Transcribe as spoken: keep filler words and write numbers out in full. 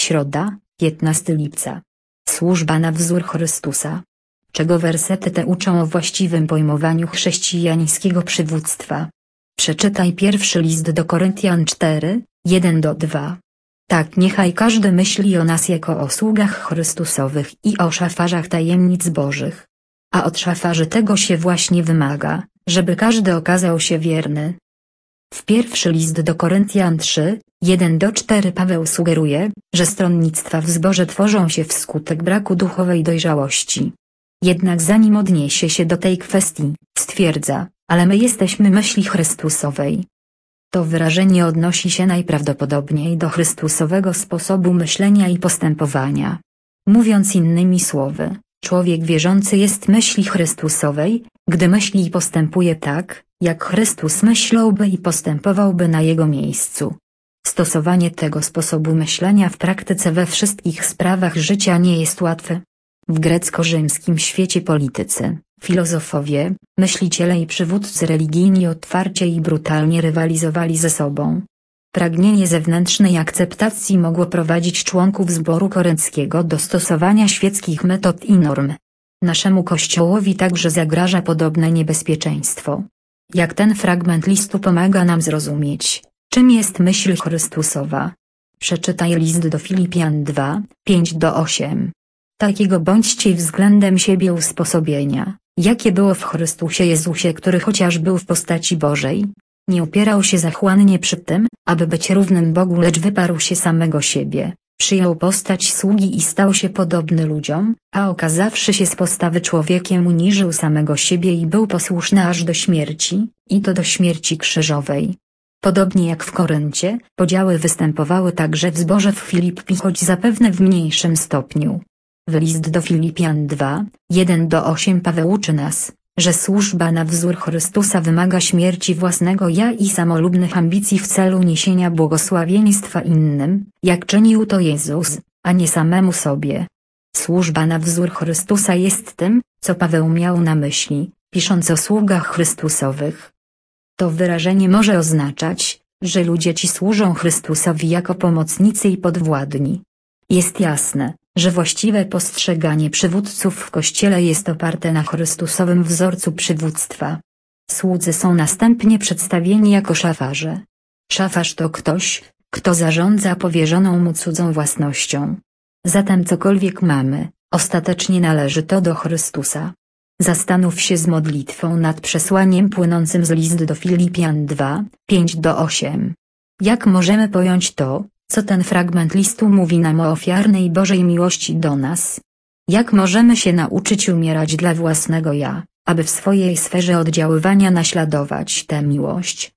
Środa, piętnastego lipca. Służba na wzór Chrystusa. Czego wersety te uczą o właściwym pojmowaniu chrześcijańskiego przywództwa? Przeczytaj pierwszy list do Koryntian cztery, jeden do dwóch. Tak niechaj każdy myśli o nas jako o sługach Chrystusowych i o szafarzach tajemnic Bożych. A od szafarzy tego się właśnie wymaga, żeby każdy okazał się wierny. W pierwszy list do Koryntian trzy, jeden do czterech Paweł sugeruje, że stronnictwa w zborze tworzą się wskutek braku duchowej dojrzałości. Jednak zanim odniesie się do tej kwestii, stwierdza, ale my jesteśmy myśli Chrystusowej. To wyrażenie odnosi się najprawdopodobniej do Chrystusowego sposobu myślenia i postępowania. Mówiąc innymi słowy, człowiek wierzący jest myśli Chrystusowej, gdy myśli i postępuje tak, jak Chrystus myślałby i postępowałby na jego miejscu. Stosowanie tego sposobu myślenia w praktyce we wszystkich sprawach życia nie jest łatwe. W grecko-rzymskim świecie politycy, filozofowie, myśliciele i przywódcy religijni otwarcie i brutalnie rywalizowali ze sobą. Pragnienie zewnętrznej akceptacji mogło prowadzić członków zboru korynckiego do stosowania świeckich metod i norm. Naszemu Kościołowi także zagraża podobne niebezpieczeństwo. Jak ten fragment listu pomaga nam zrozumieć, czym jest myśl Chrystusowa? Przeczytaj list do Filipian dwa, pięć do ośmiu. Takiego bądźcie względem siebie usposobienia, jakie było w Chrystusie Jezusie, który chociaż był w postaci Bożej, nie upierał się zachłannie przy tym, aby być równym Bogu, lecz wyparł się samego siebie, przyjął postać sługi i stał się podobny ludziom, a okazawszy się z postawy człowiekiem uniżył samego siebie i był posłuszny aż do śmierci, i to do śmierci krzyżowej. Podobnie jak w Koryncie, podziały występowały także w zborze w Filippi, choć zapewne w mniejszym stopniu. W list do Filipian dwa, jeden do ośmiu Paweł uczy nas, że służba na wzór Chrystusa wymaga śmierci własnego ja i samolubnych ambicji w celu niesienia błogosławieństwa innym, jak czynił to Jezus, a nie samemu sobie. Służba na wzór Chrystusa jest tym, co Paweł miał na myśli, pisząc o sługach Chrystusowych. To wyrażenie może oznaczać, że ludzie ci służą Chrystusowi jako pomocnicy i podwładni. Jest jasne, że właściwe postrzeganie przywódców w Kościele jest oparte na Chrystusowym wzorcu przywództwa. Słudzy są następnie przedstawieni jako szafarze. Szafarz to ktoś, kto zarządza powierzoną mu cudzą własnością. Zatem cokolwiek mamy, ostatecznie należy to do Chrystusa. Zastanów się z modlitwą nad przesłaniem płynącym z listu do Filipian dwa, pięć do ośmiu. Jak możemy pojąć to, co ten fragment listu mówi nam o ofiarnej Bożej miłości do nas? Jak możemy się nauczyć umierać dla własnego ja, aby w swojej sferze oddziaływania naśladować tę miłość?